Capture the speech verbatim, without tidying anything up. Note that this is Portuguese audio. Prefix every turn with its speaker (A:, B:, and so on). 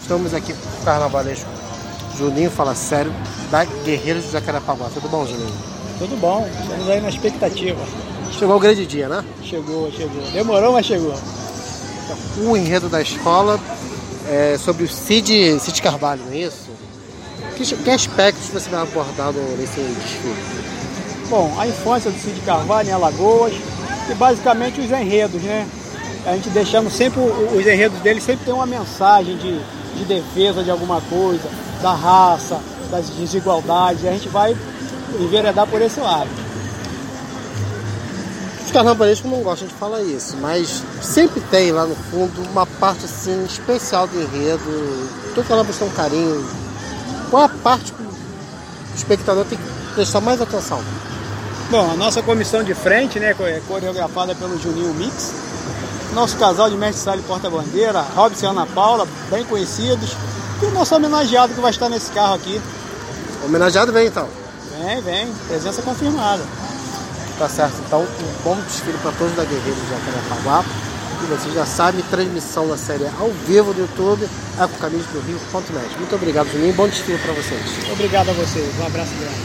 A: Estamos aqui com o carnavalesco Juninho, fala sério, da Guerreiros do Jacarepaguá. Tudo bom, Juninho?
B: Tudo bom, estamos aí na expectativa.
A: Chegou o grande dia, né?
B: Chegou, chegou. Demorou, mas chegou.
A: O enredo da escola é sobre o Cid, Cid Carvalho, não é isso? Que, que aspectos você vai abordar nesse desfile?
B: Bom, a infância do Cid Carvalho em Alagoas e basicamente os enredos, né? A gente deixando sempre, os enredos dele sempre tem uma mensagem de, de defesa de alguma coisa, da raça, das desigualdades, e a gente vai enveredar por esse lado.
A: Os carnavalescos não gostam de falar isso, mas sempre tem lá no fundo uma parte assim especial do enredo. Tô falando pra você um carinho. Qual é a parte que o espectador tem que prestar mais atenção?
B: Bom, a nossa comissão de frente, né, é coreografada pelo Juninho Mix. Nosso casal de mestre sala e porta-bandeira, Robson e Ana Paula, bem conhecidos. E o nosso homenageado que vai estar nesse carro aqui.
A: O homenageado vem então?
B: Vem, vem. Presença confirmada.
A: Tá certo, então um bom desfile para todos da Guerreiros de Jacarepaguá. E vocês já sabem, transmissão da série ao vivo no YouTube, ecocamisdorio ponto net. Muito obrigado, Juninho. Bom desfile para vocês.
B: Obrigado a vocês. Um abraço grande.